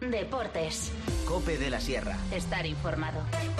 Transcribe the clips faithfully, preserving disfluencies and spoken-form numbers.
Deportes. COPE de la Sierra. Estar informado.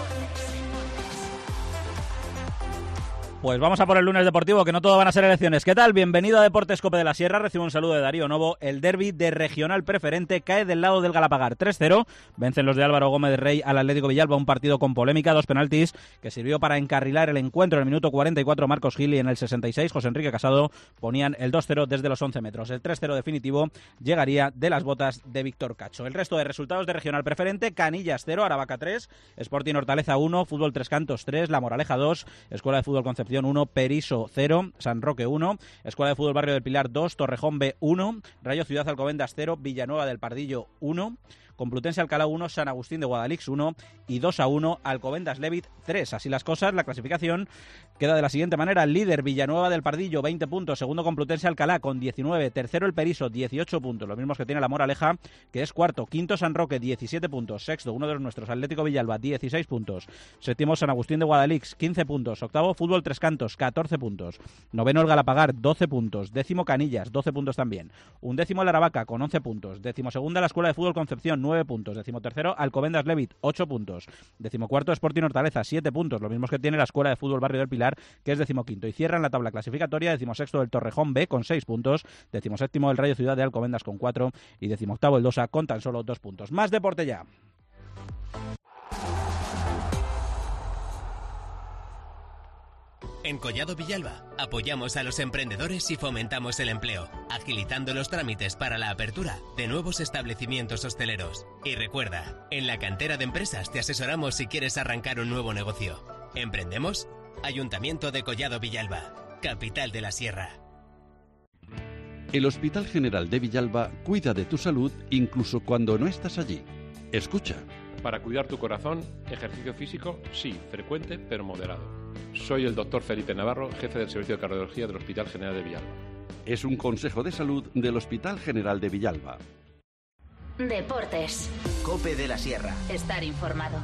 Pues vamos a por el lunes deportivo, que no todo van a ser elecciones. ¿Qué tal? Bienvenido a Deportes COPE de la Sierra. Recibo un saludo de Darío Novo. El derbi de regional preferente cae del lado del Galapagar. tres cero. Vencen los de Álvaro Gómez Rey al Atlético Villalba. Un partido con polémica, dos penaltis, que sirvió para encarrilar el encuentro. En el minuto cuarenta y cuatro, Marcos Gil, y en el sesenta y seis, José Enrique Casado ponían el dos cero desde los once metros. El tres cero definitivo llegaría de las botas de Víctor Cacho. El resto de resultados de regional preferente: Canillas cero, Aravaca tres, Sporting Hortaleza uno, Fútbol Tres Cantos tres, La Moraleja dos, Escuela de Fútbol Concepción uno, Periso cero, San Roque uno, Escuela de Fútbol Barrio del Pilar dos, Torrejón B uno, Rayo Ciudad Alcobendas cero, Villanueva del Pardillo uno, Complutense Alcalá uno, San Agustín de Guadalix uno y dos a uno, Alcobendas Levit tres. Así las cosas, la clasificación queda de la siguiente manera: líder Villanueva del Pardillo, veinte puntos, segundo Complutense Alcalá con diecinueve, tercero el Periso, dieciocho puntos, los mismos que tiene la Moraleja, que es cuarto, quinto San Roque, diecisiete puntos, sexto uno de los nuestros, Atlético Villalba, dieciséis puntos, séptimo San Agustín de Guadalix, quince puntos, octavo Fútbol Tres Cantos, catorce puntos, noveno el Galapagar, doce puntos, décimo Canillas, doce puntos también, undécimo el Aravaca con once puntos, décimo segunda la Escuela de Fútbol Concepción, nueve puntos, décimo tercero Alcobendas Levit, ocho puntos, décimo cuarto Sporting Hortaleza, siete puntos, los mismos que tiene la Escuela de Fútbol Barrio del Pilar, que es décimo quinto, y cierra en la tabla clasificatoria décimo sexto el Torrejón B con seis puntos, décimo séptimo el Rayo Ciudad de Alcobendas con cuatro y décimo octavo el Dosa con tan solo dos puntos. Más deporte ya. En Collado Villalba apoyamos a los emprendedores y fomentamos el empleo, agilizando los trámites para la apertura de nuevos establecimientos hosteleros. Y recuerda, en la cantera de empresas te asesoramos si quieres arrancar un nuevo negocio. ¿Emprendemos? Ayuntamiento de Collado Villalba, capital de la Sierra. El Hospital General de Villalba cuida de tu salud incluso cuando no estás allí. Escucha. Para cuidar tu corazón, ejercicio físico, sí, frecuente pero moderado. Soy el doctor Felipe Navarro, jefe del Servicio de Cardiología del Hospital General de Villalba. Es un consejo de salud del Hospital General de Villalba. Deportes. COPE de la Sierra. Estar informado.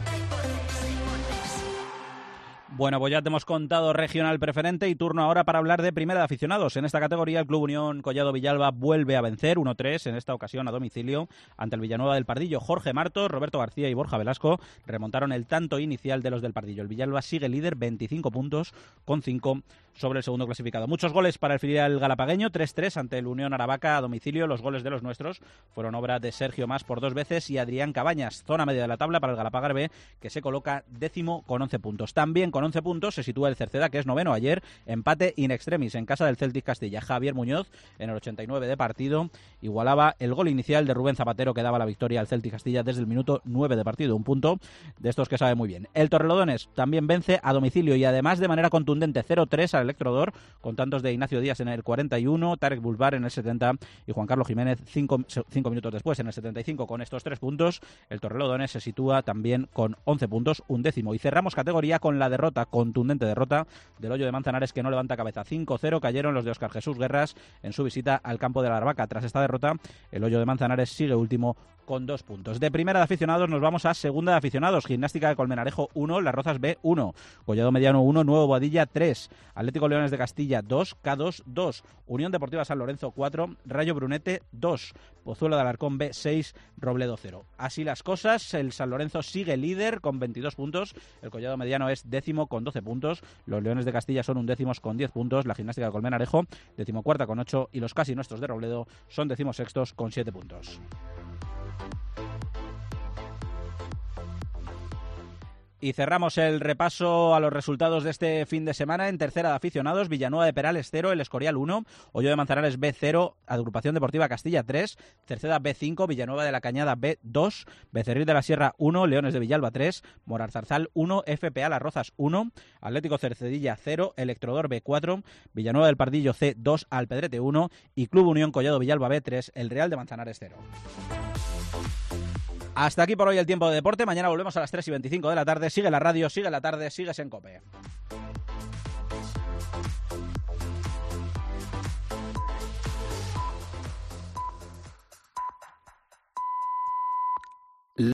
Bueno, pues ya te hemos contado regional preferente y turno ahora para hablar de primera de aficionados. En esta categoría el Club Unión Collado Villalba vuelve a vencer uno tres, en esta ocasión a domicilio ante el Villanueva del Pardillo. Jorge Martos, Roberto García y Borja Velasco remontaron el tanto inicial de los del Pardillo. El Villalba sigue líder, veinticinco puntos con cinco sobre el segundo clasificado. Muchos goles para el filial galapagueño, tres tres ante el Unión Aravaca a domicilio. Los goles de los nuestros fueron obra de Sergio Mas por dos veces y Adrián Cabañas. Zona media de la tabla para el Galapagar B, que se coloca décimo con once puntos. También con once puntos se sitúa el Cerceda, que es noveno. Ayer empate in extremis en casa del Celtic Castilla. Javier Muñoz, en el ochenta y nueve de partido, igualaba el gol inicial de Rubén Zapatero, que daba la victoria al Celtic Castilla desde el minuto nueve de partido. Un punto de estos que sabe muy bien. El Torrelodones también vence a domicilio y además de manera contundente, cero tres al Electrodor, con tantos de Ignacio Díaz en el cuarenta y uno, Tarek Bulbar en el setenta y Juan Carlos Jiménez cinco minutos después en el setenta y cinco. Con estos tres puntos, el Torrelodones se sitúa también con once puntos, un décimo. Y cerramos categoría con la derrota, contundente derrota del Hoyo de Manzanares, que no levanta cabeza. cinco cero cayeron los de Óscar Jesús Guerras en su visita al campo de la Aravaca. Tras esta derrota, el Hoyo de Manzanares sigue último con dos puntos. De primera de aficionados nos vamos a segunda de aficionados. Gimnástica de Colmenarejo uno, Las Rozas B uno, Collado Mediano uno, Nuevo Boadilla tres, Atlético Leones de Castilla dos, K dos dos, Unión Deportiva San Lorenzo cuatro, Rayo Brunete dos, Pozuelo de Alarcón B seis, Robledo cero. Así las cosas, el San Lorenzo sigue líder con veintidós puntos, el Collado Mediano es décimo con doce puntos, los Leones de Castilla son undécimos con diez puntos, la Gimnástica de Colmenarejo decimocuarta con ocho y los casi nuestros de Robledo son decimosextos con siete puntos. Y cerramos el repaso a los resultados de este fin de semana. En tercera de aficionados, Villanueva de Perales cero, El Escorial uno, Hoyo de Manzanares B cero, Agrupación Deportiva Castilla tres, Cerceda B cinco, Villanueva de la Cañada B dos, Becerril de la Sierra uno, Leones de Villalba tres, Morarzarzal uno, F P A Las Rozas uno, Atlético Cercedilla cero, Electrodor B cuatro, Villanueva del Pardillo C dos, Alpedrete uno y Club Unión Collado Villalba B tres, El Real de Manzanares cero. Hasta aquí por hoy el tiempo de deporte. Mañana volvemos a las tres y veinticinco de la tarde. Sigue la radio, sigue la tarde, sigues en COPE.